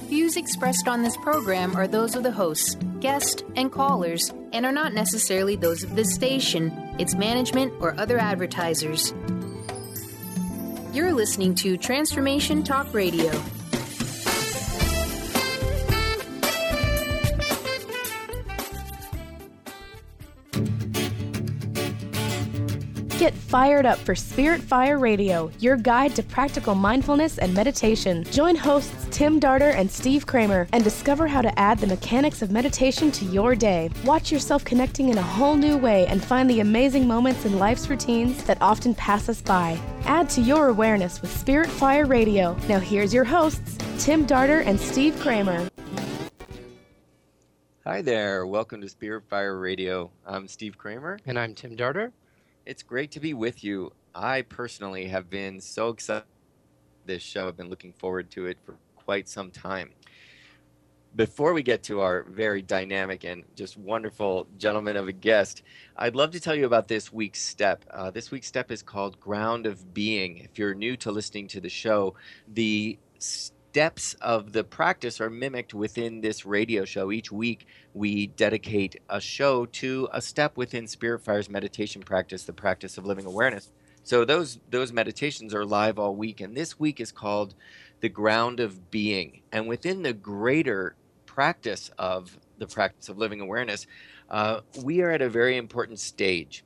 Views expressed on this program are those of the hosts, guests, and callers, and are not necessarily those of this station, its management, or other advertisers. You're listening to Transformation Talk Radio. Get fired up for Spirit Fire Radio, your guide to practical mindfulness and meditation. Join hosts Tim Darter and Steve Kramer and discover how to add the mechanics of meditation to your day. Watch yourself connecting in a whole new way and find the amazing moments in life's routines that often pass us by. Add to your awareness with Spirit Fire Radio. Now here's your hosts, Tim Darter and Steve Kramer. Hi there. Welcome to Spirit Fire Radio. I'm Steve Kramer. And I'm Tim Darter. It's great to be with you. I personally have been so excited about this show. I've been looking forward to it for quite some time. Before we get to our very dynamic and just wonderful gentleman of a guest, I'd love to tell you about this week's step. This week's step is called Ground of Being. If you're new to listening to the show, the steps of the practice are mimicked within this radio show. Each week, we dedicate a show to a step within Spirit Fire's meditation practice, the practice of living awareness. So those meditations are live all week, and this week is called the Ground of Being. And within the greater practice of the practice of living awareness, we are at a very important stage.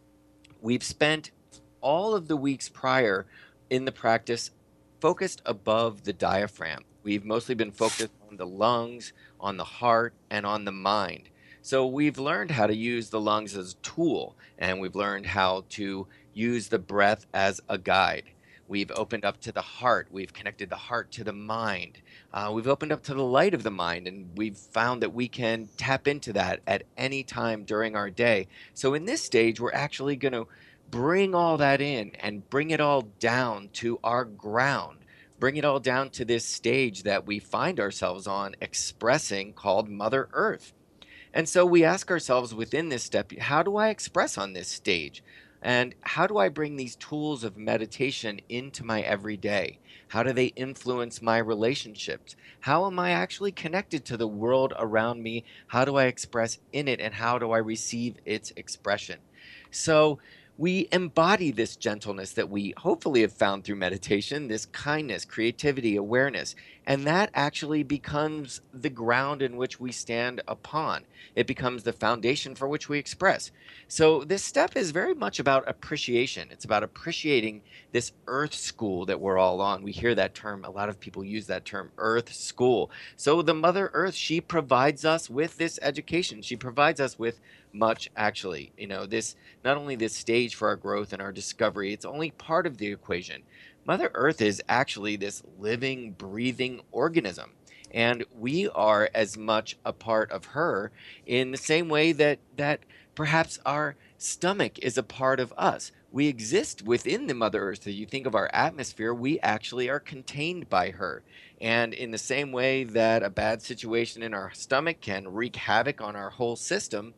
We've spent all of the weeks prior in the practice focused above the diaphragm. We've mostly been focused on the lungs, on the heart, and on the mind. So we've learned how to use the lungs as a tool, and we've learned how to use the breath as a guide. We've opened up to the heart. We've connected the heart to the mind. We've opened up to the light of the mind, and we've found that we can tap into that at any time during our day. So in this stage, we're actually going to bring all that in and bring it all down to our ground, bring it all down to this stage that we find ourselves on expressing called Mother Earth. And so we ask ourselves within this step, how do I express on this stage? And how do I bring these tools of meditation into my everyday? How do they influence my relationships? How am I actually connected to the world around me? How do I express in it, and how do I receive its expression? So we embody this gentleness that we hopefully have found through meditation, this kindness, creativity, awareness, and that actually becomes the ground in which we stand upon. It becomes the foundation for which we express. So this step is very much about appreciation. It's about appreciating this earth school that we're all on. We hear that term, a lot of people use that term, earth school. So the Mother Earth, she provides us with this education. She provides us with much, actually. This, not only this stage for our growth and our discovery, it's only part of the equation. Mother Earth is actually this living, breathing organism, and we are as much a part of her in the same way that perhaps our stomach is a part of us. We exist within the Mother Earth. So you think of our atmosphere, we actually are contained by her. And in the same way that a bad situation in our stomach can wreak havoc on our whole system,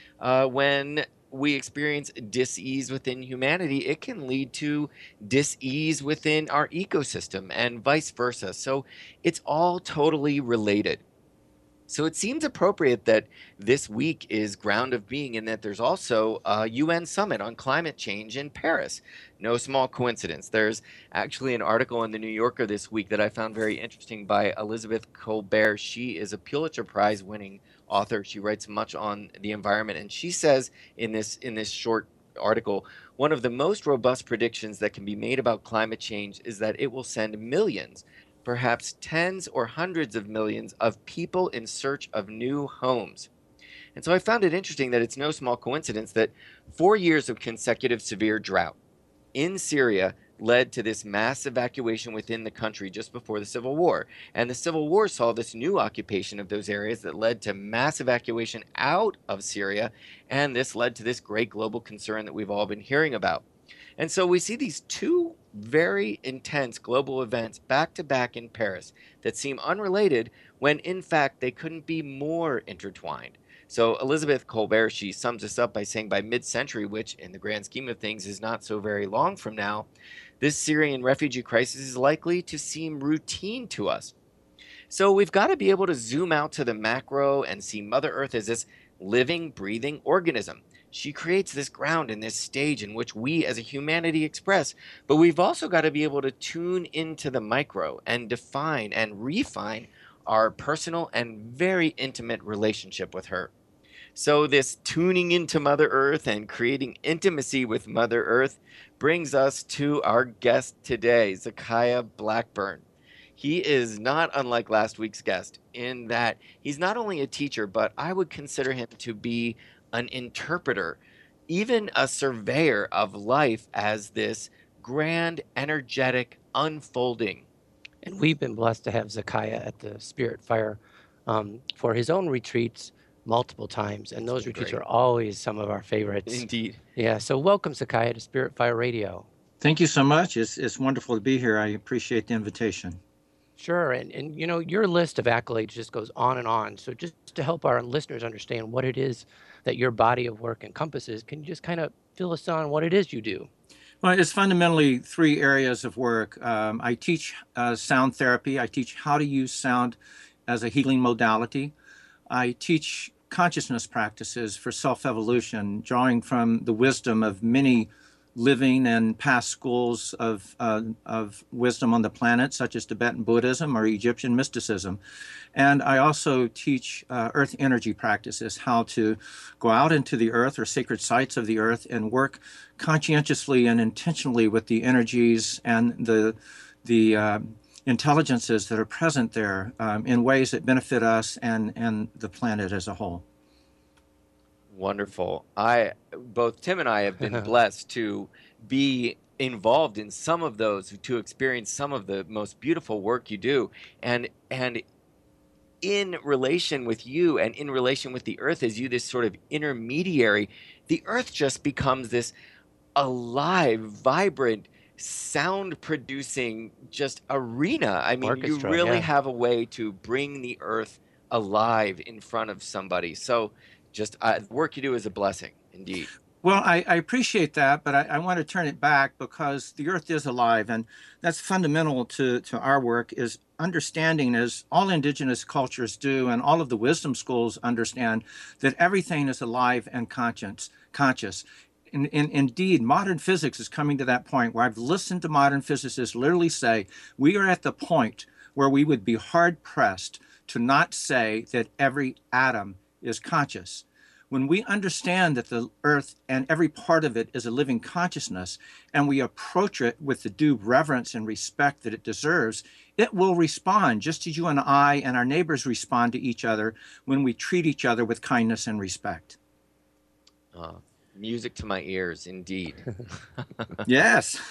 when we experience dis-ease within humanity, it can lead to dis-ease within our ecosystem and vice versa. So it's all totally related. So it seems appropriate that this week is Ground of Being, and that there's also a UN summit on climate change in Paris. No small coincidence. There's actually an article in the New Yorker this week that I found very interesting by Elizabeth Colbert. She is a Pulitzer Prize winning author. She writes much on the environment, and she says in this short article, one of the most robust predictions that can be made about climate change is that it will send millions, perhaps tens or hundreds of millions of people in search of new homes. And so I found it interesting that it's no small coincidence that 4 years of consecutive severe drought in Syria led to this mass evacuation within the country just before the Civil War. And the Civil War saw this new occupation of those areas that led to mass evacuation out of Syria, and this led to this great global concern that we've all been hearing about. And so we see these two very intense global events back to back in Paris that seem unrelated when in fact they couldn't be more intertwined. So Elizabeth Colbert, she sums this up by saying by mid-century, which in the grand scheme of things is not so very long from now, this Syrian refugee crisis is likely to seem routine to us. So we've got to be able to zoom out to the macro and see Mother Earth as this living, breathing organism. She creates this ground and this stage in which we as a humanity express, but we've also got to be able to tune into the micro and define and refine our personal and very intimate relationship with her. So, this tuning into Mother Earth and creating intimacy with Mother Earth brings us to our guest today, Zakiah Blackburn. He is not unlike last week's guest in that he's not only a teacher, but I would consider him to be an interpreter, even a surveyor of life as this grand, energetic unfolding. And we've been blessed to have Zakiah at the Spirit Fire for his own retreats multiple times. And those retreats are always some of our favorites. Indeed. Yeah. So welcome, Zakiah, to Spirit Fire Radio. Thank you so much. It's wonderful to be here. I appreciate the invitation. Sure. And you know, your list of accolades just goes on and on. So just to help our listeners understand what it is that your body of work encompasses, can you just kind of fill us on what it is you do? Well, it's fundamentally three areas of work. I teach sound therapy. I teach how to use sound as a healing modality. I teach consciousness practices for self-evolution, drawing from the wisdom of many living and past schools of wisdom on the planet, such as Tibetan Buddhism or Egyptian mysticism. And I also teach earth energy practices, how to go out into the earth or sacred sites of the earth and work conscientiously and intentionally with the energies and the intelligences that are present there in ways that benefit us and the planet as a whole. Wonderful. Both Tim and I have been blessed to be involved in some of those, to experience some of the most beautiful work you do. And in relation with you and in relation with the earth, as you this sort of intermediary, the earth just becomes this alive, vibrant, sound producing just arena. I mean, Orchestra, you really yeah. have a way to bring the earth alive in front of somebody. So just the work you do is a blessing indeed. Well, I appreciate that, but I want to turn it back because the earth is alive, and that's fundamental to our work, is understanding, as all indigenous cultures do and all of the wisdom schools understand, that everything is alive and conscious. Indeed, modern physics is coming to that point where I've listened to modern physicists literally say, we are at the point where we would be hard-pressed to not say that every atom is conscious. When we understand that the earth and every part of it is a living consciousness, and we approach it with the due reverence and respect that it deserves, it will respond just as you and I and our neighbors respond to each other when we treat each other with kindness and respect. Music to my ears, indeed. Yes.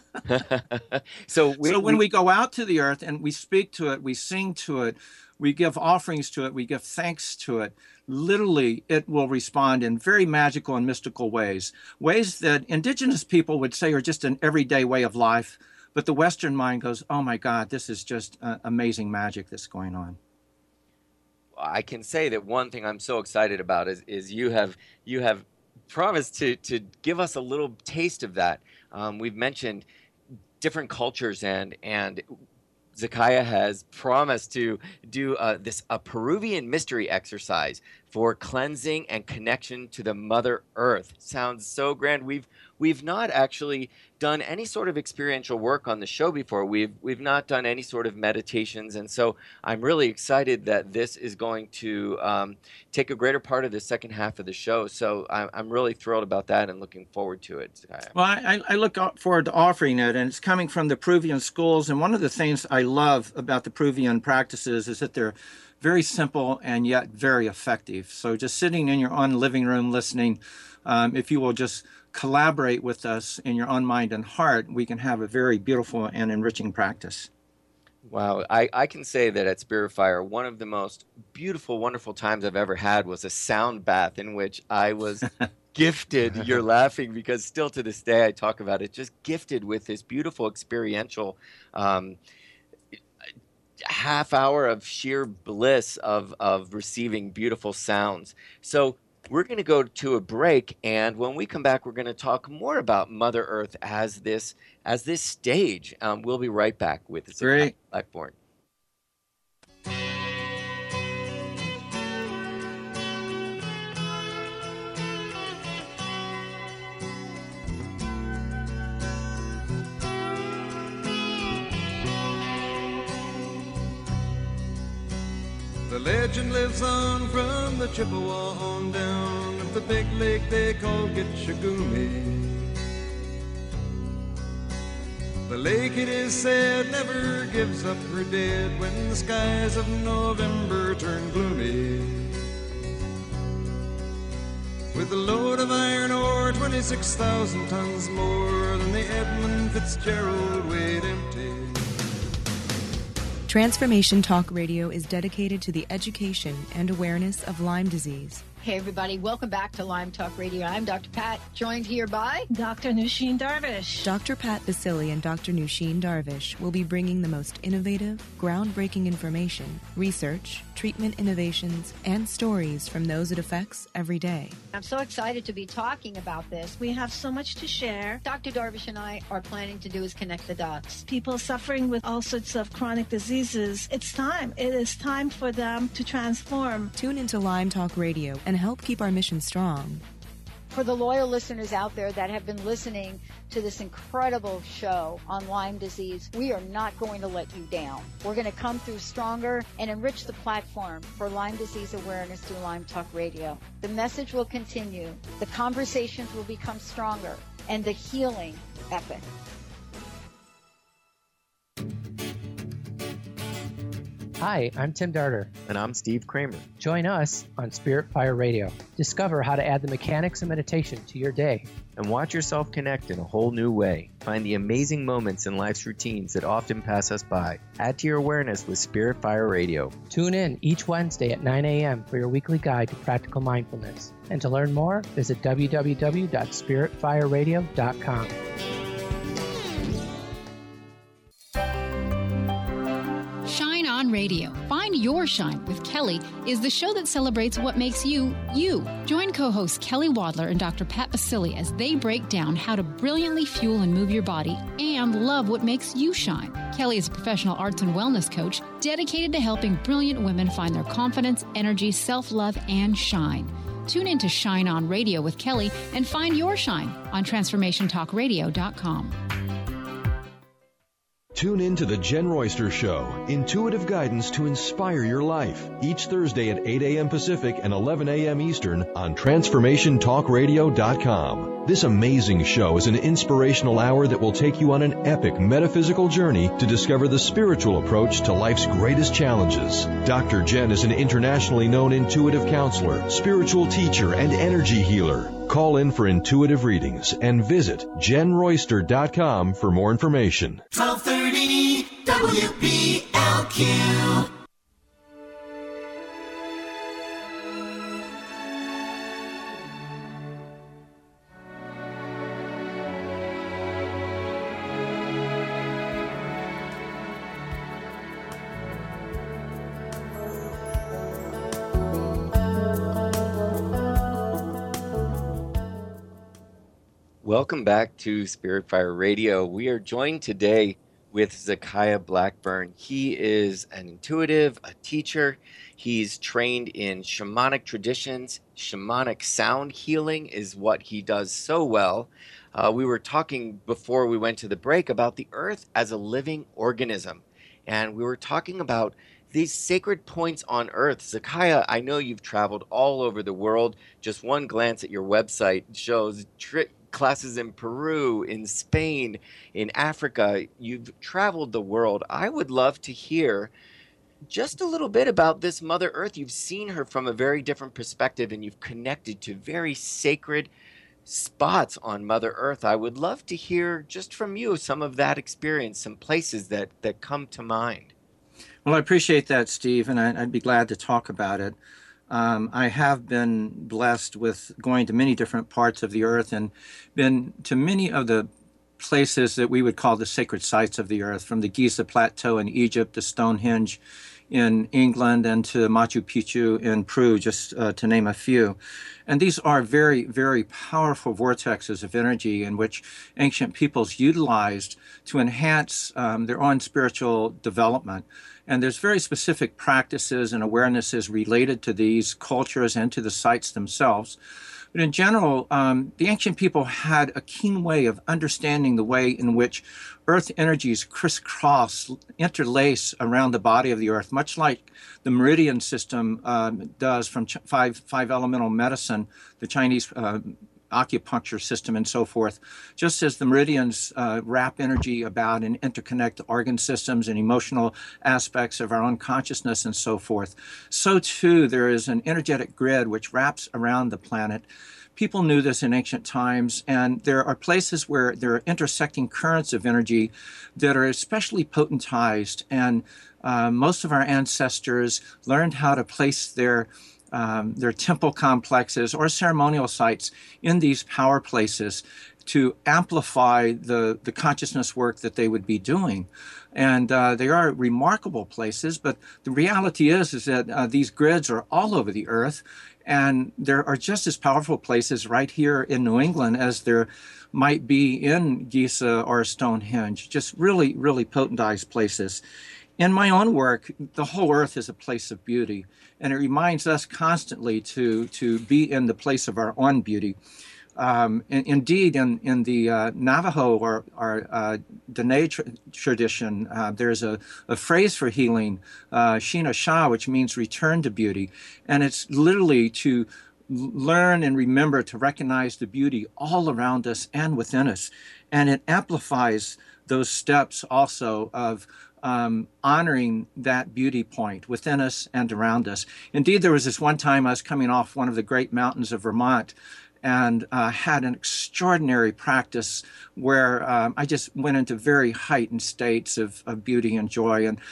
So when we go out to the earth and we speak to it, we sing to it, we give offerings to it, we give thanks to it, literally it will respond in very magical and mystical ways that indigenous people would say are just an everyday way of life. But the Western mind goes, oh my God, this is just amazing magic that's going on. I can say that one thing I'm so excited about is you have promised to give us a little taste of that. We've mentioned different cultures, and Zakiah has promised to do a Peruvian mystery exercise for cleansing and connection to the Mother Earth. Sounds so grand. We've not actually done any sort of experiential work on the show before. We've not done any sort of meditations, and so I'm really excited that this is going to take a greater part of the second half of the show. So I'm really thrilled about that and looking forward to it, Zakiah. Well, I look forward to offering it, and it's coming from the Peruvian schools. And one of the things I love about the Peruvian practices is that they're very simple and yet very effective. So just sitting in your own living room listening, if you will just collaborate with us in your own mind and heart, we can have a very beautiful and enriching practice. Wow. I can say that at Spirit Fire, one of the most beautiful, wonderful times I've ever had was a sound bath in which I was gifted. You're laughing because still to this day I talk about it, just gifted with this beautiful experiential half hour of sheer bliss of receiving beautiful sounds. So we're going to go to a break, and when we come back, we're going to talk more about Mother Earth as this stage. We'll be right back with Zakiah Blackburn. The legend lives on from the Chippewa on down of the big lake they call Gitchagumi. The lake, it is said, never gives up her dead when the skies of November turn gloomy. With a load of iron ore, 26,000 tons more than the Edmund Fitzgerald weighed empty. Transformation Talk Radio is dedicated to the education and awareness of Lyme disease. Hey, everybody. Welcome back to Lyme Talk Radio. I'm Dr. Pat, joined here by Dr. Nusheen Darvish. Dr. Pat Basili and Dr. Nusheen Darvish will be bringing the most innovative, groundbreaking information, research, treatment innovations, and stories from those it affects every day. I'm so excited to be talking about this. We have so much to share. Dr. Darvish and I are planning to do is connect the dots. People suffering with all sorts of chronic diseases, it's time. It is time for them to transform. Tune into Lyme Talk Radio and help keep our mission strong. For the loyal listeners out there that have been listening to this incredible show on Lyme disease, we are not going to let you down. We're going to come through stronger and enrich the platform for Lyme disease awareness through Lyme Talk Radio. The message will continue, the conversations will become stronger, and the healing epic. Hi, I'm Tim Darter. And I'm Steve Kramer. Join us on Spirit Fire Radio. Discover how to add the mechanics of meditation to your day. And watch yourself connect in a whole new way. Find the amazing moments in life's routines that often pass us by. Add to your awareness with Spirit Fire Radio. Tune in each Wednesday at 9 a.m. for your weekly guide to practical mindfulness. And to learn more, visit www.spiritfireradio.com. Shine On Radio. Find Your Shine with Kelly is the show that celebrates what makes you, you. Join co-hosts Kelly Wadler and Dr. Pat Basili as they break down how to brilliantly fuel and move your body and love what makes you shine. Kelly is a professional arts and wellness coach dedicated to helping brilliant women find their confidence, energy, self-love, and shine. Tune in to Shine On Radio with Kelly and find your shine on TransformationTalkRadio.com. Tune in to The Jen Royster Show, intuitive guidance to inspire your life, each Thursday at 8 a.m. Pacific and 11 a.m. Eastern on TransformationTalkRadio.com. This amazing show is an inspirational hour that will take you on an epic metaphysical journey to discover the spiritual approach to life's greatest challenges. Dr. Jen is an internationally known intuitive counselor, spiritual teacher, and energy healer. Call in for intuitive readings and visit JenRoyster.com for more information. 1230 WBLQ. Welcome back to Spirit Fire Radio. We are joined today with Zakiah Blackburn. He is an intuitive, a teacher. He's trained in shamanic traditions. Shamanic sound healing is what he does so well. We were talking before we went to the break about the earth as a living organism. And we were talking about these sacred points on earth. Zakiah, I know you've traveled all over the world. Just one glance at your website shows classes in Peru, in Spain, in Africa. You've traveled the world. I would love to hear just a little bit about this Mother Earth. You've seen her from a very different perspective, and you've connected to very sacred spots on Mother Earth. I would love to hear just from you some of that experience, some places that come to mind. Well, I appreciate that, Steve, and I'd be glad to talk about it. I have been blessed with going to many different parts of the earth and been to many of the places that we would call the sacred sites of the earth, from the Giza Plateau in Egypt to Stonehenge in England and to Machu Picchu in Peru, just to name a few. And these are very, very powerful vortexes of energy in which ancient peoples utilized to enhance their own spiritual development. And there's very specific practices and awarenesses related to these cultures and to the sites themselves. But in general, the ancient people had a keen way of understanding the way in which earth energies crisscross, interlace around the body of the earth, much like the meridian system does from five elemental medicine, the Chinese acupuncture system and so forth. Just as the meridians wrap energy about and interconnect organ systems and emotional aspects of our own consciousness and so forth, so too there is an energetic grid which wraps around the planet. People knew this in ancient times, and there are places where there are intersecting currents of energy that are especially potentized, and most of our ancestors learned how to place their temple complexes or ceremonial sites in these power places to amplify the consciousness work that they would be doing. And they are remarkable places, but the reality is that these grids are all over the earth, and there are just as powerful places right here in New England as there might be in Giza or Stonehenge, just really, really potentized places. In my own work, the whole earth is a place of beauty, and it reminds us constantly to be in the place of our own beauty. Indeed, in the Navajo or Dene tradition, there's a phrase for healing, Shina Sha, which means return to beauty, and it's literally to learn and remember to recognize the beauty all around us and within us, and it amplifies those steps also of honoring that beauty point within us and around us. Indeed, there was this one time I was coming off one of the great mountains of Vermont and had an extraordinary practice where I just went into very heightened states of beauty and joy. And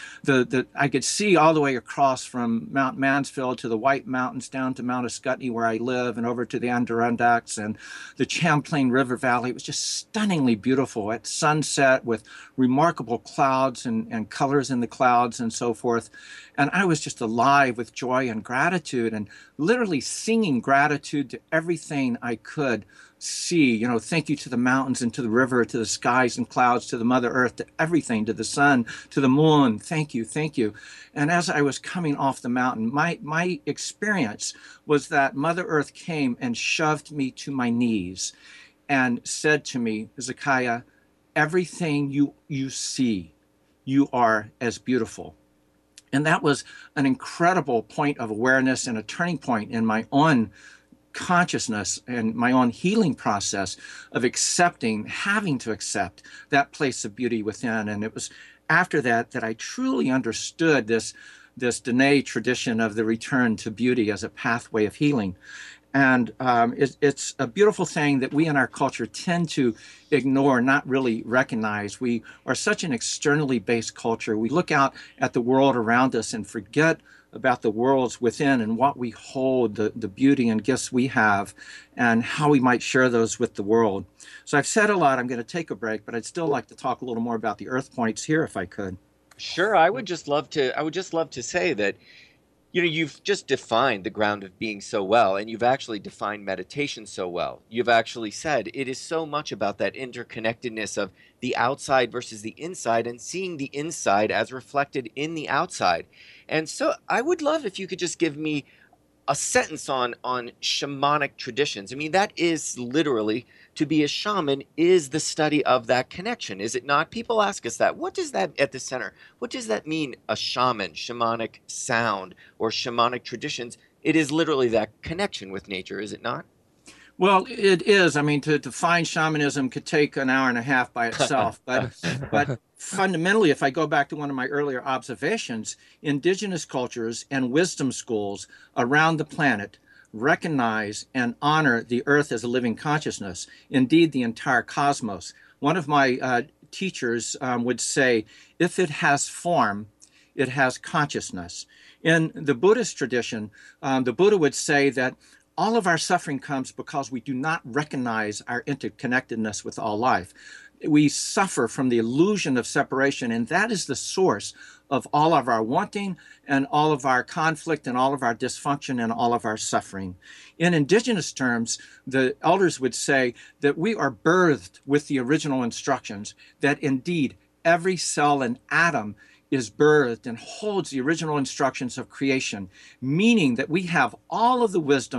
I could see all the way across from Mount Mansfield to the White Mountains down to Mount Ascutney where I live and over to the Adirondacks and the Champlain River Valley. It was just stunningly beautiful at sunset with remarkable clouds and colors in the clouds and so forth. And I was just alive with joy and gratitude and literally singing gratitude to everything I could see. You know, thank you to the mountains and to the river, to the skies and clouds, to the Mother Earth, to everything, to the sun, to the moon. Thank you, thank you. And as I was coming off the mountain, my experience was that Mother Earth came and shoved me to my knees and said to me, Zekiah, everything you see, you are as beautiful. And that was an incredible point of awareness and a turning point in my own consciousness and my own healing process of accepting, having to accept that place of beauty within. And it was after that that I truly understood this Dene tradition of the return to beauty as a pathway of healing. And it's a beautiful thing that we in our culture tend to ignore, not really recognize. We are such an externally based culture. We look out at the world around us and forget about the worlds within and what we hold, the beauty and gifts we have, and how we might share those with the world. So I've said a lot. I'm going to take a break, but I'd still like to talk a little more about the earth points here if I could. Sure. I would just love to say that, you know, you've just defined the ground of being so well, and you've actually defined meditation so well. You've actually said it is so much about that interconnectedness of the outside versus the inside and seeing the inside as reflected in the outside. And so I would love if you could just give me a sentence on shamanic traditions. I mean, that is literally, to be a shaman is the study of that connection, is it not? People ask us that. What does that, at the center, what does that mean, a shaman, shamanic sound, or shamanic traditions? It is literally that connection with nature, is it not? Well, it is. I mean, to define shamanism could take an hour and a half by itself. But fundamentally, if I go back to one of my earlier observations, indigenous cultures and wisdom schools around the planet recognize and honor the earth as a living consciousness, indeed the entire cosmos. One of my teachers would say, if it has form, it has consciousness. In the Buddhist tradition, the Buddha would say that all of our suffering comes because we do not recognize our interconnectedness with all life. We suffer from the illusion of separation, and that is the source of all of our wanting and all of our conflict and all of our dysfunction and all of our suffering. In indigenous terms, the elders would say that we are birthed with the original instructions, that indeed every cell and atom is birthed and holds the original instructions of creation, meaning that we have all of the wisdom,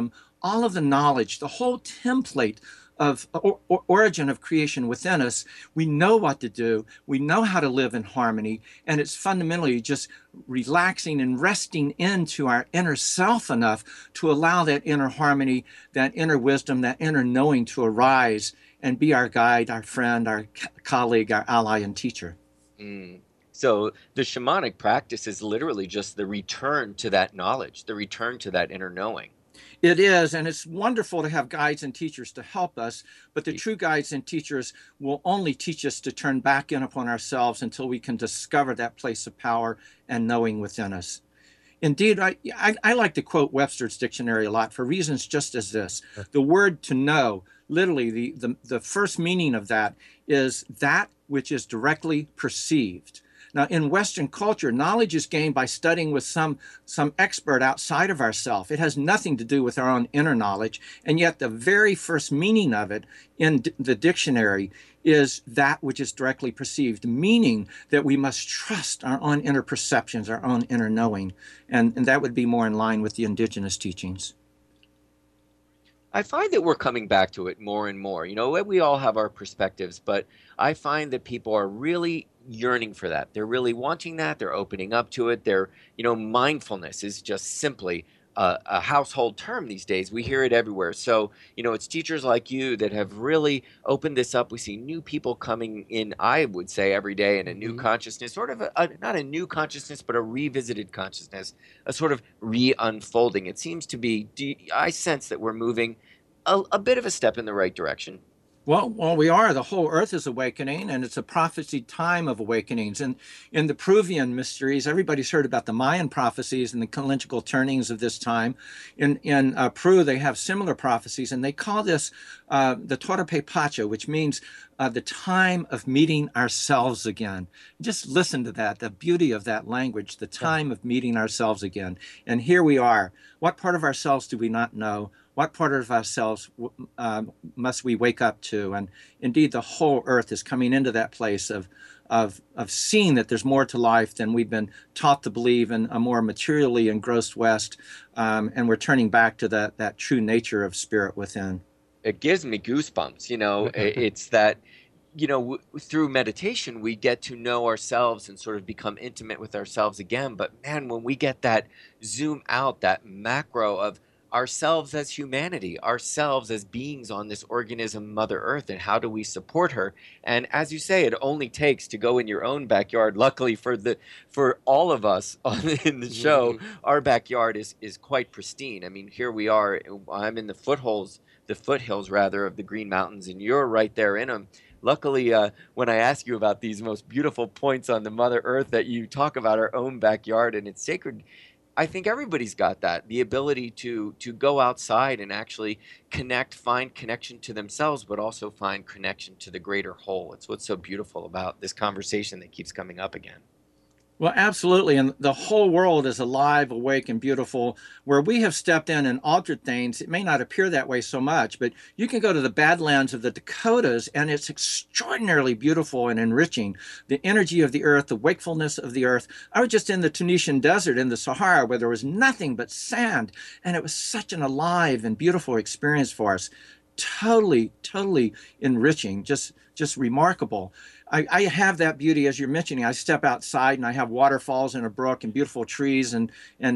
all of the knowledge, the whole template of origin of creation within us. We know what to do. We know how to live in harmony. And it's fundamentally just relaxing and resting into our inner self enough to allow that inner harmony, that inner wisdom, that inner knowing to arise and be our guide, our friend, our colleague, our ally and teacher. So the shamanic practice is literally just the return to that knowledge, the return to that inner knowing. It is, and it's wonderful to have guides and teachers to help us, but the true guides and teachers will only teach us to turn back in upon ourselves until we can discover that place of power and knowing within us. Indeed, I like to quote Webster's dictionary a lot for reasons just as this. The word to know, literally the first meaning of that is that which is directly perceived. Now, in Western culture, knowledge is gained by studying with some expert outside of ourselves. It has nothing to do with our own inner knowledge. And yet the very first meaning of it in the dictionary is that which is directly perceived, meaning that we must trust our own inner perceptions, our own inner knowing. And that would be more in line with the indigenous teachings. I find that we're coming back to it more and more. You know, we all have our perspectives, but I find that people are really yearning for that. They're really wanting that. They're opening up to it. Mindfulness is just simply a household term these days. We hear it everywhere. So, it's teachers like you that have really opened this up. We see new people coming in, I would say, every day in a new consciousness, sort of not a new consciousness, but a revisited consciousness, a sort of re-unfolding. It seems to be, I sense that we're moving a bit of a step in the right direction. Well, we are. The whole earth is awakening, and it's a prophesied time of awakenings. And in the Peruvian mysteries, everybody's heard about the Mayan prophecies and the calendrical turnings of this time. In Peru, they have similar prophecies, and they call this the Torape Pacha, which means the time of meeting ourselves again. Just listen to that, the beauty of that language, the time of meeting ourselves again. And here we are. What part of ourselves do we not know? What part of ourselves must we wake up to? And indeed, the whole earth is coming into that place of seeing that there's more to life than we've been taught to believe in a more materially engrossed West. And we're turning back to that true nature of spirit within. It gives me goosebumps. It's that, through meditation, we get to know ourselves and sort of become intimate with ourselves again. But man, when we get that zoom out, that macro of ourselves as humanity, ourselves as beings on this organism, Mother Earth, and how do we support her? And as you say, it only takes to go in your own backyard. Luckily for all of us in the show, our backyard is quite pristine. I mean, here we are. I'm in the foothills rather of the Green Mountains, and you're right there in them. Luckily, when I ask you about these most beautiful points on the Mother Earth, that you talk about our own backyard and it's sacred. I think everybody's got that, the ability to go outside and actually find connection to themselves, but also find connection to the greater whole. It's what's so beautiful about this conversation that keeps coming up again. Well, absolutely. And the whole world is alive, awake, and beautiful. Where we have stepped in and altered things, it may not appear that way so much, but you can go to the Badlands of the Dakotas, and it's extraordinarily beautiful and enriching. The energy of the earth, the wakefulness of the earth. I was just in the Tunisian desert in the Sahara, where there was nothing but sand, and it was such an alive and beautiful experience for us. Totally enriching, just remarkable. I have that beauty, as you're mentioning. I step outside and I have waterfalls and a brook and beautiful trees and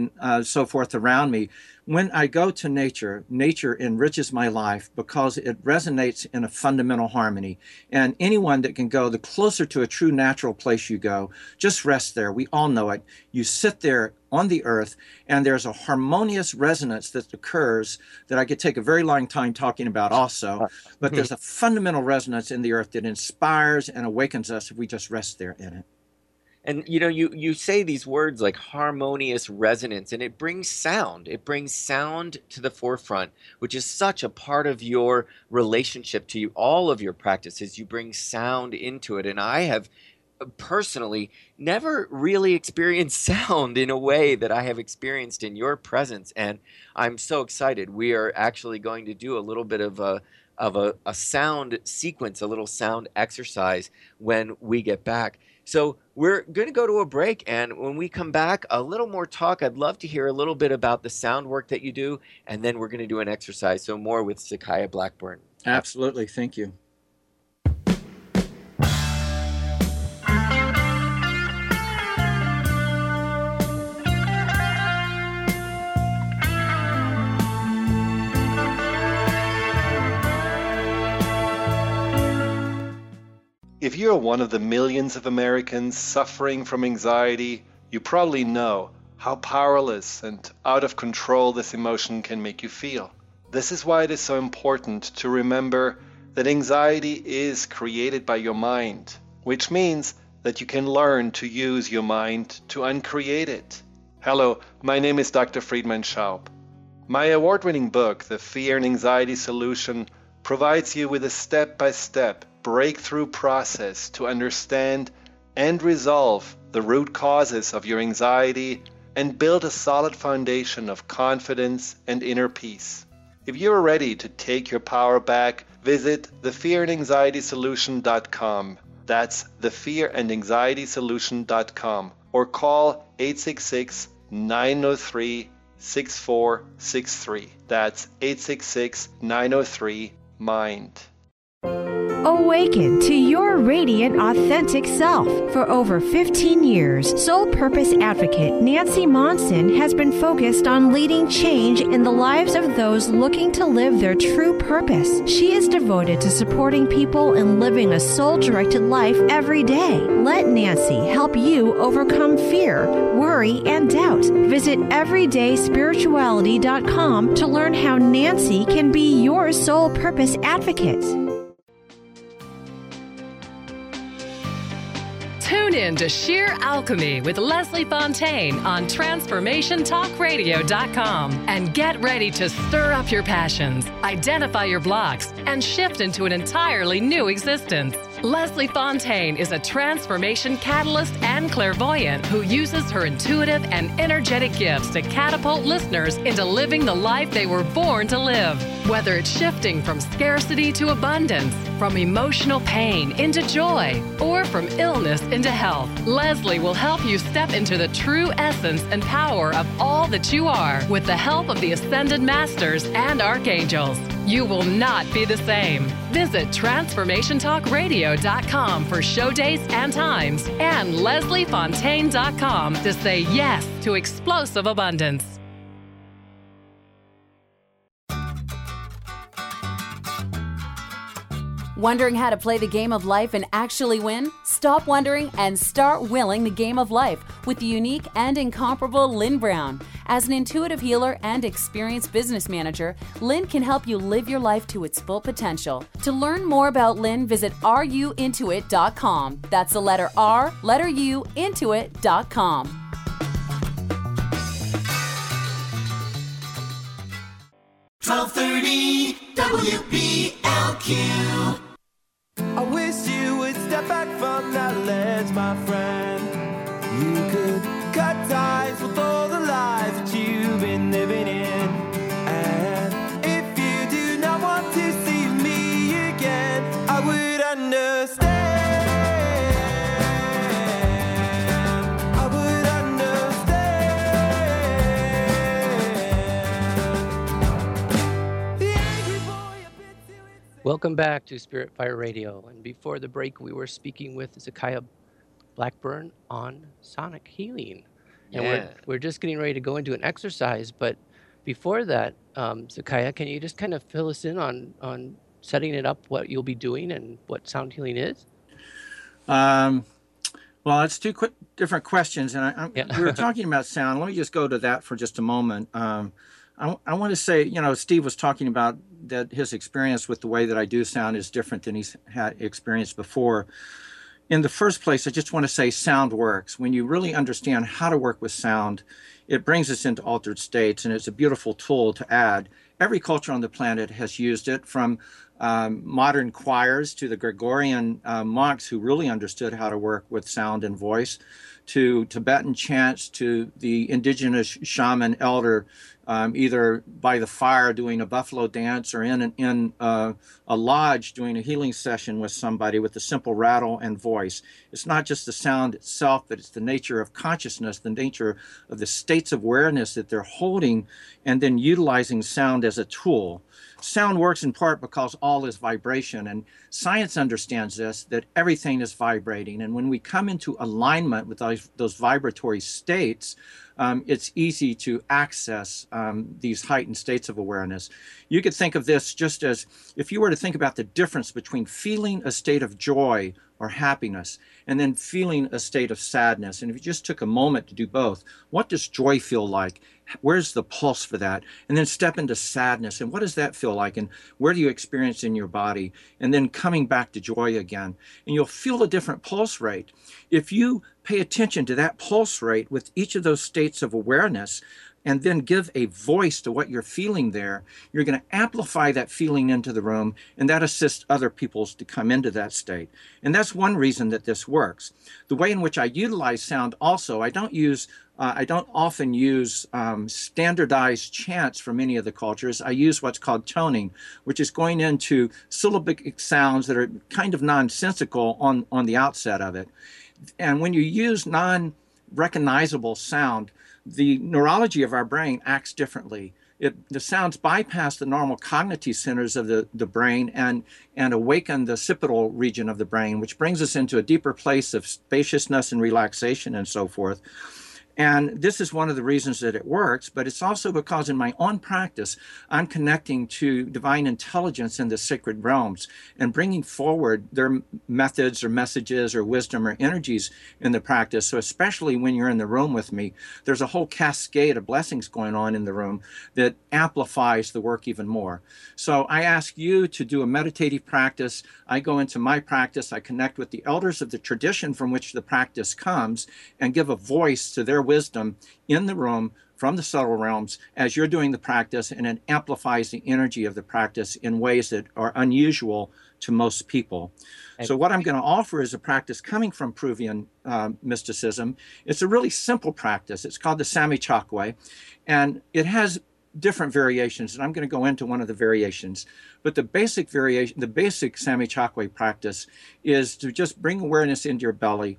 so forth around me. When I go to nature enriches my life because it resonates in a fundamental harmony. And anyone that can go, the closer to a true natural place you go, just rest there. We all know it. You sit there on the earth, and there's a harmonious resonance that occurs that I could take a very long time talking about also. But there's a fundamental resonance in the earth that inspires and awakens us if we just rest there in it. And you say these words like harmonious resonance, and it brings sound. It brings sound to the forefront, which is such a part of your relationship to all of your practices. You bring sound into it. And I have personally never really experienced sound in a way that I have experienced in your presence. And I'm so excited. We are actually going to do a little bit of a sound sequence, a little sound exercise when we get back. So we're going to go to a break, and when we come back, a little more talk. I'd love to hear a little bit about the sound work that you do, and then we're going to do an exercise. So more with Zakiah Blackburn. Absolutely. Thank you. If you're one of the millions of Americans suffering from anxiety, you probably know how powerless and out of control this emotion can make you feel. This is why it is so important to remember that anxiety is created by your mind, which means that you can learn to use your mind to uncreate it. Hello, my name is Dr. Friedemann Schaub. My award-winning book, The Fear and Anxiety Solution, provides you with a step-by-step breakthrough process to understand and resolve the root causes of your anxiety and build a solid foundation of confidence and inner peace. If you're ready to take your power back, visit thefearandanxietysolution.com. That's thefearandanxietysolution.com, or call 866-903-6463. That's 866-903-MIND. Awaken to your radiant, authentic self. For over 15 years, Soul Purpose Advocate Nancy Monson has been focused on leading change in the lives of those looking to live their true purpose. She is devoted to supporting people in living a soul-directed life every day. Let Nancy help you overcome fear, worry, and doubt. Visit everydayspirituality.com to learn how Nancy can be your soul purpose advocate. Tune in to Sheer Alchemy with Leslie Fontaine on TransformationTalkRadio.com and get ready to stir up your passions, identify your blocks, and shift into an entirely new existence. Leslie Fontaine is a transformation catalyst and clairvoyant who uses her intuitive and energetic gifts to catapult listeners into living the life they were born to live. Whether it's shifting from scarcity to abundance, from emotional pain into joy, or from illness into health, Leslie will help you step into the true essence and power of all that you are with the help of the Ascended Masters and Archangels. You will not be the same. Visit TransformationTalkRadio.com for show dates and times, and LeslieFontaine.com to say yes to explosive abundance. Wondering how to play the game of life and actually win? Stop wondering and start willing the game of life with the unique and incomparable Lynn Brown. As an intuitive healer and experienced business manager, Lynn can help you live your life to its full potential. To learn more about Lynn, visit ruintuit.com. That's the letter R, letter U, intuit.com. WBLQ. I wish you would step back from that ledge, my friend. You could cut ties with all the lies that you've been living in. And if you do not want to see me again, I would understand. I would understand. The angry boy a bit too. Welcome back to Spirit Fire Radio. And before the break, we were speaking with Zakiah Blackburn on sonic healing. And we're just getting ready to go into an exercise. But before that, Zakiah, can you just kind of fill us in on setting it up, what you'll be doing and what sound healing is? Well, it's two different questions. And we were talking about sound. Let me just go to that for just a moment. I want to say, Steve was talking about that his experience with the way that I do sound is different than he's had experienced before. In the first place, I just want to say sound works. When you really understand how to work with sound, it brings us into altered states, and it's a beautiful tool to add. Every culture on the planet has used it, from modern choirs to the Gregorian monks who really understood how to work with sound and voice, to Tibetan chants, to the indigenous shaman elder either by the fire doing a buffalo dance or in a lodge doing a healing session with somebody with a simple rattle and voice. It's not just the sound itself, but it's the nature of consciousness, the nature of the states of awareness that they're holding, and then utilizing sound as a tool. Sound works in part because all is vibration, and science understands this, that everything is vibrating. And when we come into alignment with those vibratory states, it's easy to access these heightened states of awareness. You could think of this just as if you were to think about the difference between feeling a state of joy or happiness and then feeling a state of sadness. And if you just took a moment to do both, what does joy feel like? Where's the pulse for that? And then step into sadness. And what does that feel like? And where do you experience in your body? And then coming back to joy again. And you'll feel a different pulse rate. If you pay attention to that pulse rate with each of those states of awareness, and then give a voice to what you're feeling there, you're going to amplify that feeling into the room, and that assists other people to come into that state. And that's one reason that this works. The way in which I utilize sound also, I don't often use standardized chants from any of the cultures. I use what's called toning, which is going into syllabic sounds that are kind of nonsensical on the outset of it. And when you use non-recognizable sound, the neurology of our brain acts differently. The sounds bypass the normal cognitive centers of the brain and awaken the occipital region of the brain, which brings us into a deeper place of spaciousness and relaxation and so forth. And this is one of the reasons that it works, but it's also because in my own practice, I'm connecting to divine intelligence in the sacred realms and bringing forward their methods or messages or wisdom or energies in the practice. So especially when you're in the room with me, there's a whole cascade of blessings going on in the room that amplifies the work even more. So I ask you to do a meditative practice. I go into my practice, I connect with the elders of the tradition from which the practice comes and give a voice to their wisdom in the room from the subtle realms as you're doing the practice, and it amplifies the energy of the practice in ways that are unusual to most people. So what I'm going to offer is a practice coming from Peruvian mysticism. It's a really simple practice. It's called the Sami Chakwe, and it has different variations, and I'm going to go into one of the variations. But the basic variation, the basic Sami Chakwe practice is to just bring awareness into your belly.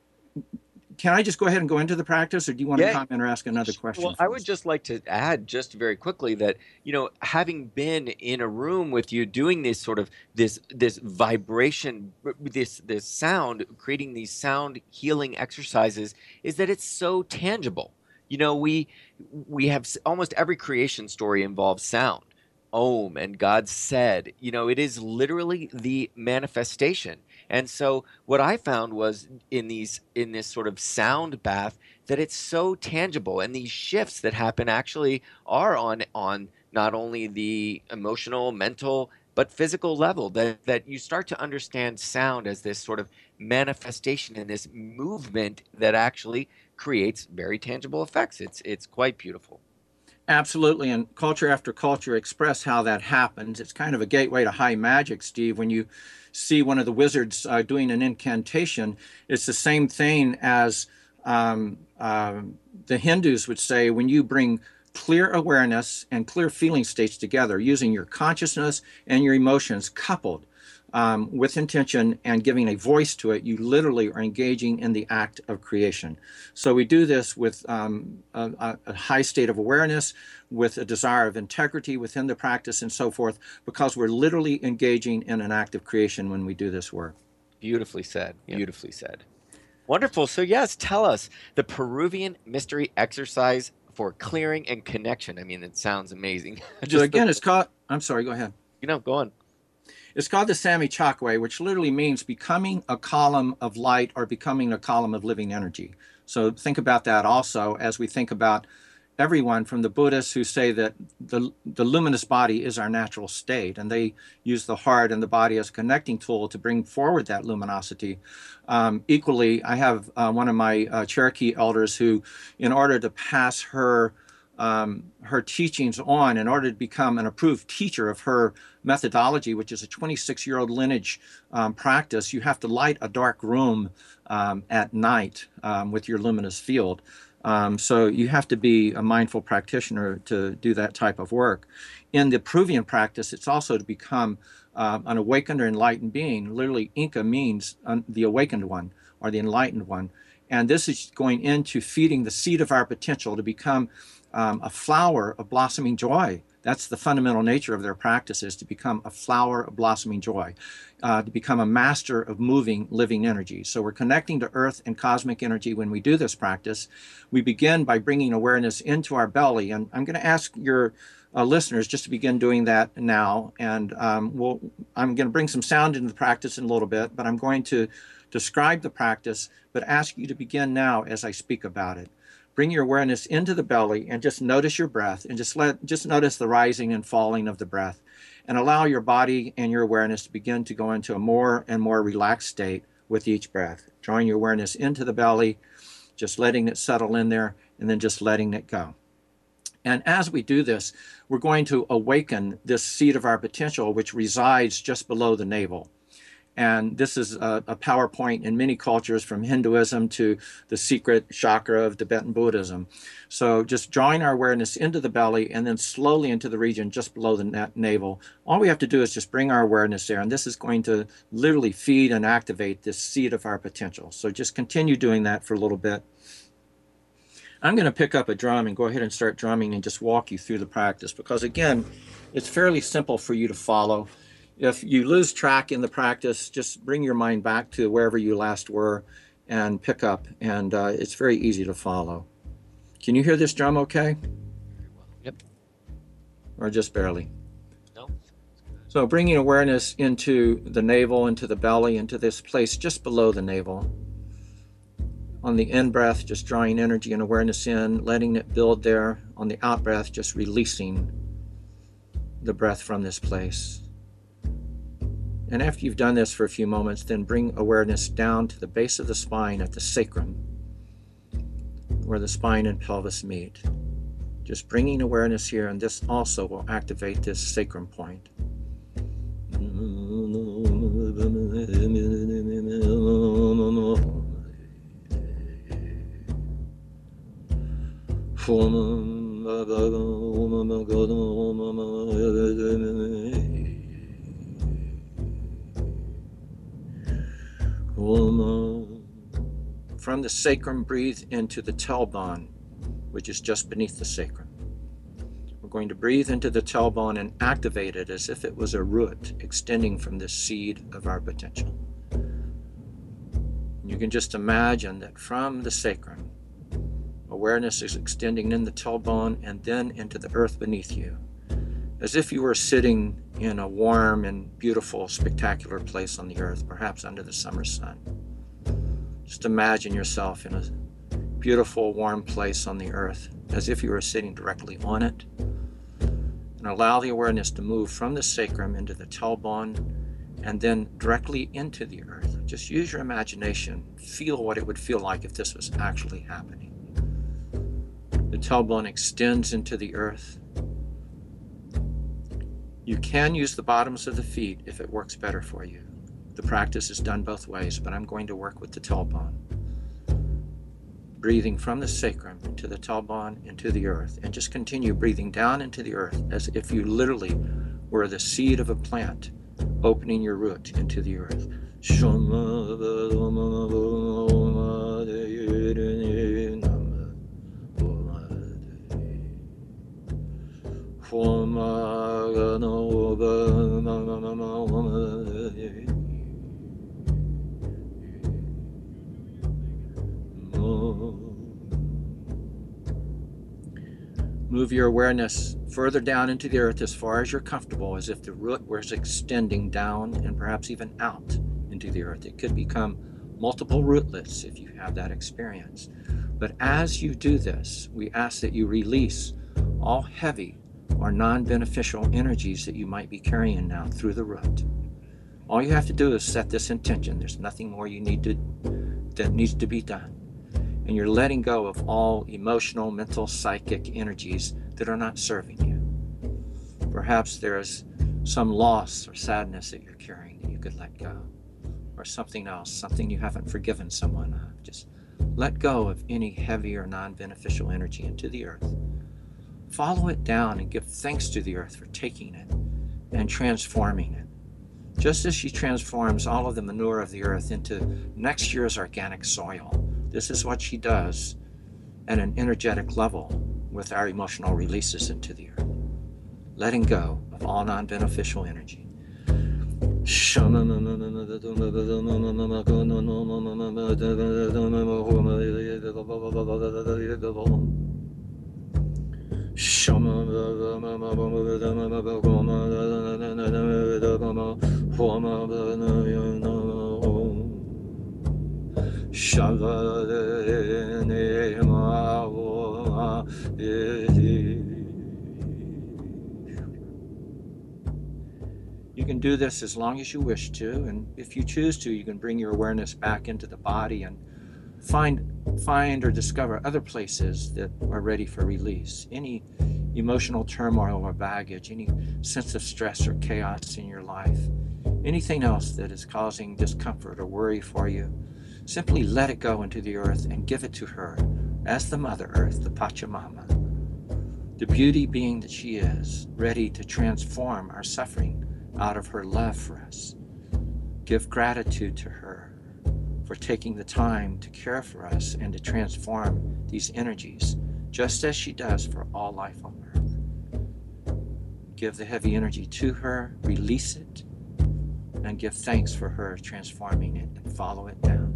Can I just go ahead and go into the practice, or do you want to comment or ask another question? Well, I would just like to add just very quickly that, having been in a room with you doing this sort of this vibration, this sound, creating these sound healing exercises, is that it's so tangible. We have almost every creation story involves sound. Om and God said, it is literally the manifestation. And so what I found was in this sort of sound bath that it's so tangible, and these shifts that happen actually are on not only the emotional, mental, but physical level, that you start to understand sound as this sort of manifestation and this movement that actually creates very tangible effects. It's quite beautiful. Absolutely, and culture after culture express how that happens. It's kind of a gateway to high magic, Steve. When you see one of the wizards doing an incantation, it's the same thing as the Hindus would say, when you bring clear awareness and clear feeling states together, using your consciousness and your emotions coupled with intention and giving a voice to it, you literally are engaging in the act of creation. So we do this with a high state of awareness, with a desire of integrity within the practice and so forth, because we're literally engaging in an act of creation when we do this work. Beautifully said. Beautifully said. Wonderful. So yes, tell us the Peruvian mystery exercise for clearing and connection. I mean, it sounds amazing. So again, it's called, I'm sorry, go ahead. Go on. It's called the Sami Chakwe, which literally means becoming a column of light or becoming a column of living energy. So think about that also as we think about everyone from the Buddhists who say that the luminous body is our natural state, and they use the heart and the body as a connecting tool to bring forward that luminosity. Equally, I have one of my Cherokee elders who, in order to pass her teachings on, in order to become an approved teacher of her methodology, which is a 26-year-old lineage practice, you have to light a dark room at night with your luminous field. So you have to be a mindful practitioner to do that type of work. In the Peruvian practice, it's also to become an awakened or enlightened being. Literally, Inca means the awakened one or the enlightened one. And this is going into feeding the seed of our potential to become a flower of blossoming joy. That's the fundamental nature of their practices, to become a flower of blossoming joy, to become a master of moving, living energy. So we're connecting to earth and cosmic energy when we do this practice. We begin by bringing awareness into our belly. And I'm going to ask your listeners just to begin doing that now. And I'm going to bring some sound into the practice in a little bit, but I'm going to describe the practice, but ask you to begin now as I speak about it. Bring your awareness into the belly and just notice your breath, and just notice the rising and falling of the breath, and allow your body and your awareness to begin to go into a more and more relaxed state with each breath. Drawing your awareness into the belly, just letting it settle in there, and then just letting it go. And as we do this, we're going to awaken this seed of our potential, which resides just below the navel. And this is a power point in many cultures, from Hinduism to the secret chakra of Tibetan Buddhism. So just drawing our awareness into the belly and then slowly into the region just below the navel. All we have to do is just bring our awareness there. And this is going to literally feed and activate this seed of our potential. So just continue doing that for a little bit. I'm going to pick up a drum and go ahead and start drumming and just walk you through the practice, because again, it's fairly simple for you to follow. If you lose track in the practice, just bring your mind back to wherever you last were and pick up, and it's very easy to follow. Can you hear this drum okay? Yep. Or just barely? No. So bringing awareness into the navel, into the belly, into this place just below the navel. On the in-breath, just drawing energy and awareness in, letting it build there. On the out-breath, just releasing the breath from this place. And after you've done this for a few moments, then bring awareness down to the base of the spine at the sacrum, where the spine and pelvis meet. Just bringing awareness here, and this also will activate this sacrum point. From the sacrum, breathe into the tailbone, which is just beneath the sacrum. We're going to breathe into the tailbone and activate it as if it was a root extending from the seed of our potential. You can just imagine that from the sacrum, awareness is extending in the tailbone and then into the earth beneath you, as if you were sitting in a warm and beautiful, spectacular place on the earth, perhaps under the summer sun. Just imagine yourself in a beautiful, warm place on the earth, as if you were sitting directly on it. And allow the awareness to move from the sacrum into the tailbone and then directly into the earth. Just use your imagination. Feel what it would feel like if this was actually happening. The tailbone extends into the earth. You can use the bottoms of the feet if it works better for you. The practice is done both ways, but I'm going to work with the tailbone. Breathing from the sacrum into the tailbone, into the earth, and just continue breathing down into the earth as if you literally were the seed of a plant, opening your root into the earth. Move your awareness further down into the earth as far as you're comfortable, as if the root was extending down and perhaps even out into the earth. It could become multiple rootlets if you have that experience. But as you do this, we ask that you release all heavy or non-beneficial energies that you might be carrying now through the root. All you have to do is set this intention. There's nothing more that needs to be done. And you're letting go of all emotional, mental, psychic energies that are not serving you. Perhaps there is some loss or sadness that you're carrying that you could let go, or something else, something you haven't forgiven someone of. Just Let go of any heavy or non-beneficial energy into the earth. Follow it down and give thanks to the earth for taking it and transforming it. Just as she transforms all of the manure of the earth into next year's organic soil, this is what she does at an energetic level with our emotional releases into the earth. Letting go of all non-beneficial energy. You can do this as long as you wish to, and if you choose to, you can bring your awareness back into the body and find or discover other places that are ready for release. Any emotional turmoil or baggage, any sense of stress or chaos in your life, anything else that is causing discomfort or worry for you, simply let it go into the earth and give it to her as the Mother Earth, the Pachamama, the beauty being that she is, ready to transform our suffering out of her love for us. Give gratitude to her for taking the time to care for us and to transform these energies, just as she does for all life on earth. Give the heavy energy to her, release it, and give thanks for her transforming it, and follow it down.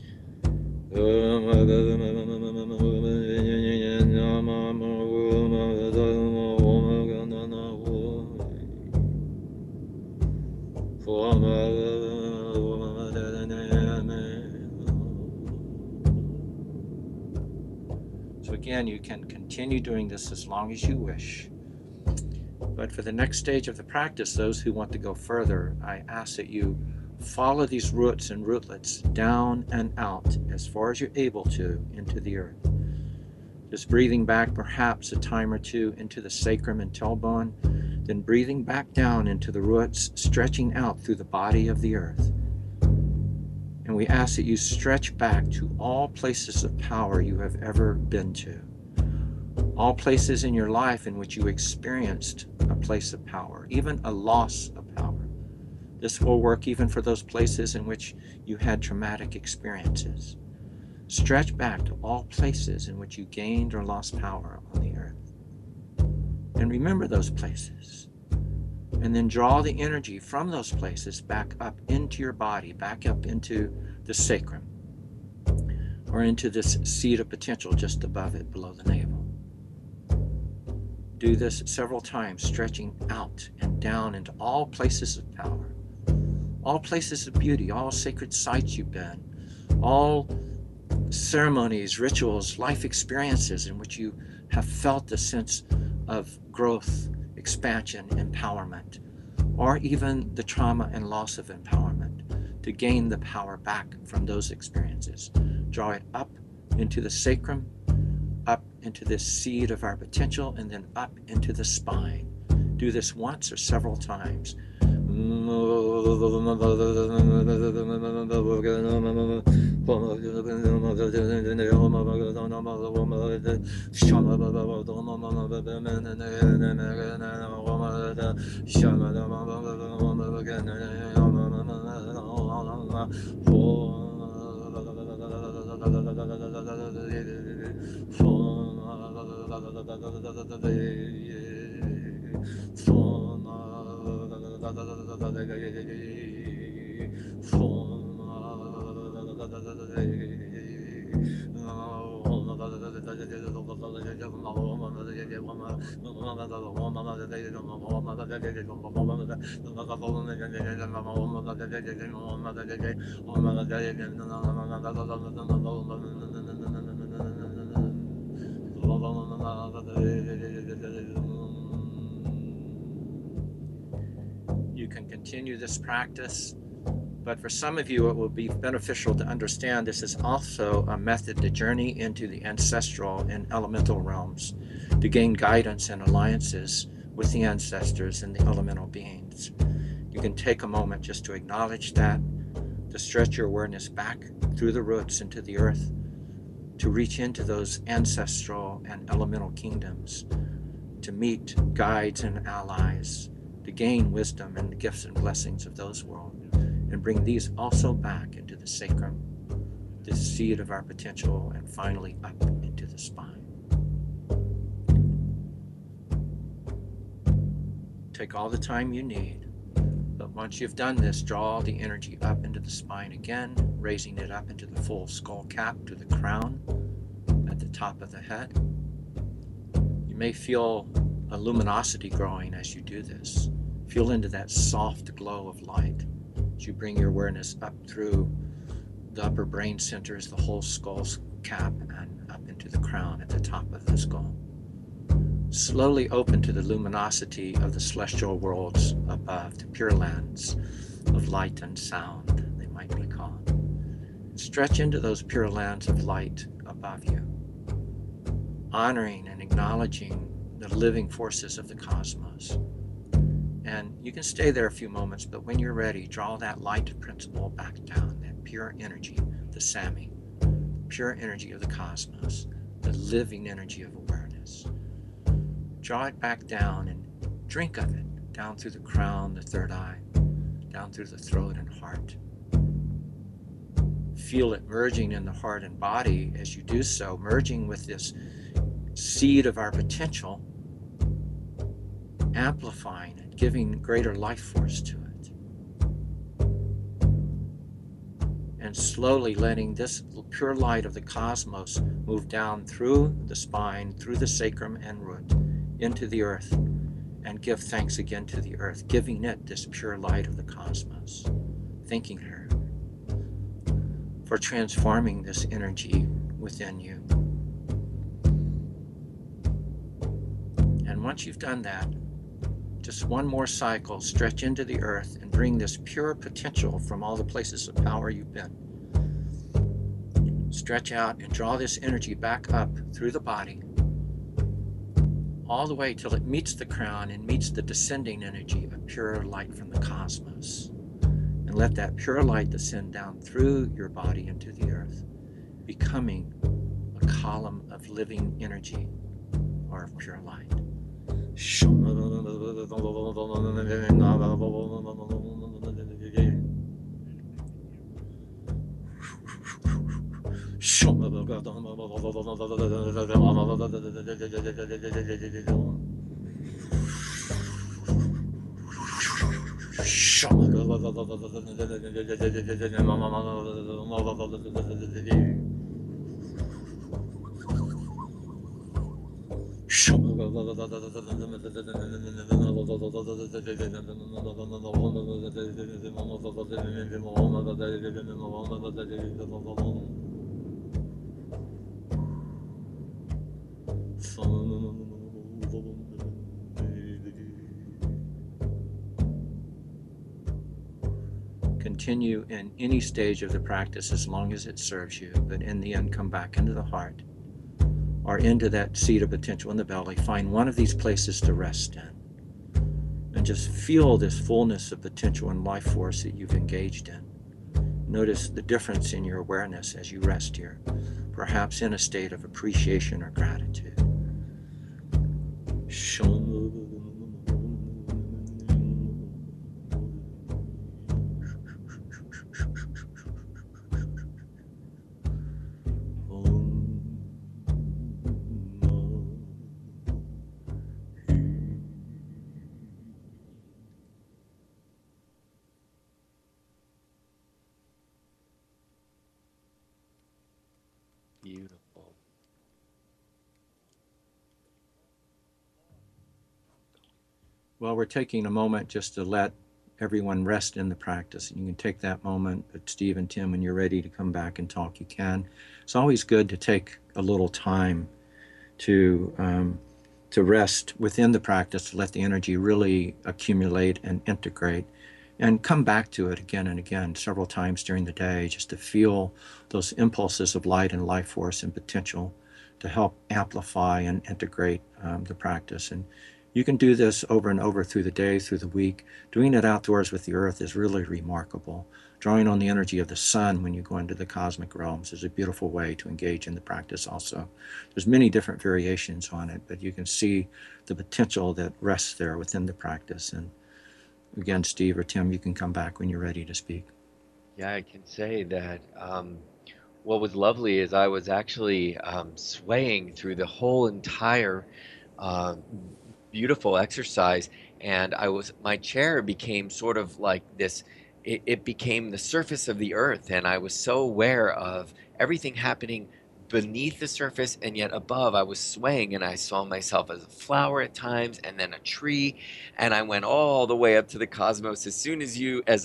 So again, you can continue doing this as long as you wish. But for the next stage of the practice, those who want to go further, I ask that you follow these roots and rootlets down and out as far as you're able to into the earth. Just breathing back perhaps a time or two into the sacrum and tailbone, then breathing back down into the roots, stretching out through the body of the earth. And we ask that you stretch back to all places of power you have ever been to, all places in your life in which you experienced a place of power, even a loss of power. This will work even for those places in which you had traumatic experiences. Stretch back to all places in which you gained or lost power on the earth. And remember those places. And then draw the energy from those places back up into your body, back up into the sacrum, or into this seat of potential just above it, below the navel. Do this several times, stretching out and down into all places of power, all places of beauty, all sacred sites you've been, all ceremonies, rituals, life experiences in which you have felt a sense of growth, expansion, empowerment, or even the trauma and loss of empowerment, to gain the power back from those experiences. Draw it up into the sacrum, up into this seed of our potential, and then up into the spine. Do this once or several times. You can continue this practice, but for some of you it will be beneficial to understand this is also a method to journey into the ancestral and elemental realms, to gain guidance and alliances with the ancestors and the elemental beings. You can take a moment just to acknowledge that, to stretch your awareness back through the roots into the earth, to reach into those ancestral and elemental kingdoms, to meet guides and allies, to gain wisdom and the gifts and blessings of those worlds, and bring these also back into the sacrum, the seed of our potential, and finally up into the spine. Take all the time you need, but once you've done this, draw the energy up into the spine again, raising it up into the full skull cap to the crown at the top of the head. You may feel a luminosity growing as you do this. Feel into that soft glow of light as you bring your awareness up through the upper brain centers, the whole skull cap, and up into the crown at the top of the skull. Slowly open to the luminosity of the celestial worlds above, the pure lands of light and sound, they might be called. Stretch into those pure lands of light above you, honoring and acknowledging the living forces of the cosmos. And you can stay there a few moments, but when you're ready, draw that light principle back down, that pure energy, the Sami, pure energy of the cosmos, the living energy of awareness. Draw it back down and drink of it, down through the crown, the third eye, down through the throat and heart. Feel it merging in the heart and body as you do so, merging with this seed of our potential, amplifying it, giving greater life force to it. And slowly letting this pure light of the cosmos move down through the spine, through the sacrum and root, into the earth, and give thanks again to the earth, giving it this pure light of the cosmos, thanking her for transforming this energy within you. And once you've done that, just one more cycle, stretch into the earth and bring this pure potential from all the places of power you've been. Stretch out and draw this energy back up through the body, all the way till it meets the crown and meets the descending energy of pure light from the cosmos. And let that pure light descend down through your body into the earth, becoming a column of living energy or of pure light. Continue in any stage of the practice as long as it serves you, but in the end, come back into the heart or into that seat of potential in the belly. Find one of these places to rest in and just feel this fullness of potential and life force that you've engaged in. Notice the difference in your awareness as you rest here, perhaps in a state of appreciation or gratitude. Beautiful. Well, we're taking a moment just to let everyone rest in the practice. And you can take that moment, but Steve and Tim, when you're ready to come back and talk, you can. It's always good to take a little time to rest within the practice, to let the energy really accumulate and integrate, and come back to it again and again several times during the day, just to feel those impulses of light and life force and potential to help amplify and integrate the practice. And you can do this over and over through the day, through the week. Doing it outdoors with the earth is really remarkable. drawing on the energy of the sun when you go into the cosmic realms is a beautiful way to engage in the practice also. There's many different variations on it, but you can see the potential that rests there within the practice. And again, Steve or Tim, you can come back when you're ready to speak. Yeah, I can say that what was lovely is I was actually swaying through the whole entire beautiful exercise, and my chair became sort of like this, it became the surface of the earth, and I was so aware of everything happening beneath the surface, and yet above I was swaying, and I saw myself as a flower at times, and then a tree, and I went all the way up to the cosmos. As soon as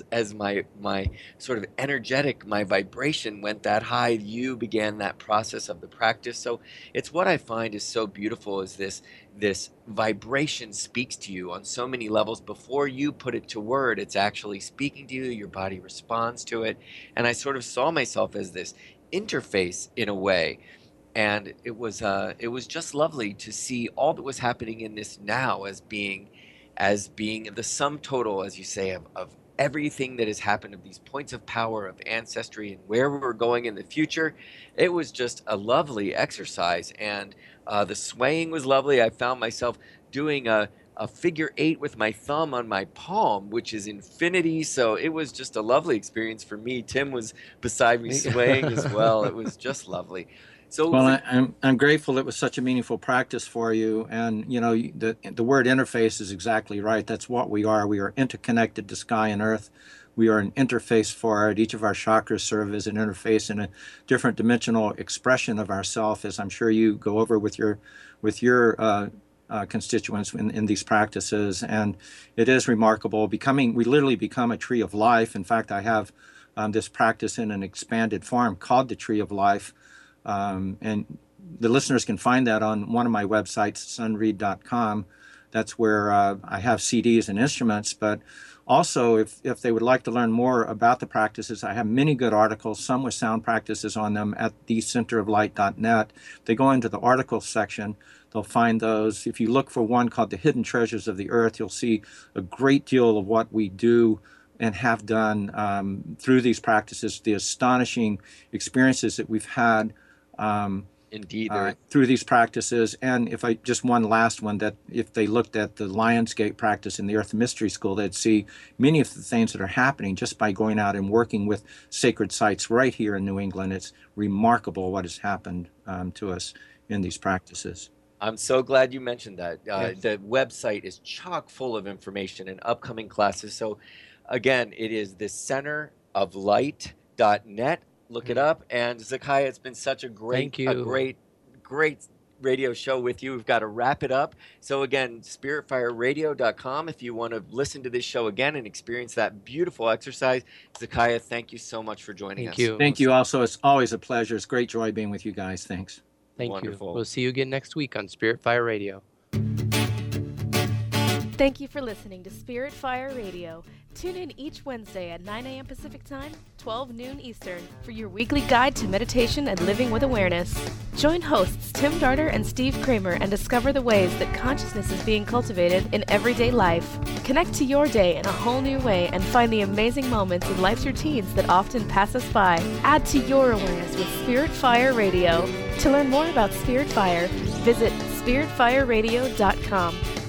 my sort of energetic, my vibration went that high, you began that process of the practice. So it's what I find is so beautiful, is this vibration speaks to you on so many levels. Before you put it to word, it's actually speaking to you, your body responds to it, and I sort of saw myself as this interface in a way, and it was just lovely to see all that was happening in this now as being the sum total, as you say, of everything that has happened, of these points of power, of ancestry, and where we're going in the future. It was just a lovely exercise, and the swaying was lovely. I found myself doing a figure 8 with my thumb on my palm, which is infinity. So it was just a lovely experience for me. Tim was beside me swaying as well. It was just lovely. So well, I'm grateful it was such a meaningful practice for you. And you know, the word interface is exactly right. That's what we are. We are interconnected to sky and earth. We are an interface for it. Each of our chakras serve as an interface and a different dimensional expression of ourself, as I'm sure you go over with your constituents in these practices. And it is remarkable. We literally become a tree of life. In fact, I have this practice in an expanded form called the Tree of Life. And the listeners can find that on one of my websites, sunreed.com. That's where I have CDs and instruments. But also, if they would like to learn more about the practices, I have many good articles, some with sound practices on them, at thecenteroflight.net. They go into the articles section. They'll find those. If you look for one called The Hidden Treasures of the Earth, you'll see a great deal of what we do and have done through these practices, the astonishing experiences that we've had Indeed, through these practices. And just one last one, that if they looked at the Lionsgate practice in the Earth Mystery School, they'd see many of the things that are happening just by going out and working with sacred sites right here in New England. It's remarkable what has happened to us in these practices. I'm so glad you mentioned that. Yes. The website is chock full of information and upcoming classes. So again, it is the centeroflight.net. Look it up. And Zakiah, it's been such a great radio show with you. We've got to wrap it up. So again, spiritfireradio.com if you want to listen to this show again and experience that beautiful exercise. Zakiah, thank you so much for joining us. Thank you also. It's always a pleasure. It's great joy being with you guys. Thanks. Thank you. We'll see you again next week on Spirit Fire Radio. Thank you for listening to Spirit Fire Radio. Tune in each Wednesday at 9 a.m. Pacific Time, 12 noon Eastern, for your weekly guide to meditation and living with awareness. Join hosts Tim Darter and Steve Kramer and discover the ways that consciousness is being cultivated in everyday life. Connect to your day in a whole new way and find the amazing moments in life's routines that often pass us by. Add to your awareness with Spirit Fire Radio. To learn more about Spirit Fire, visit spiritfireradio.com.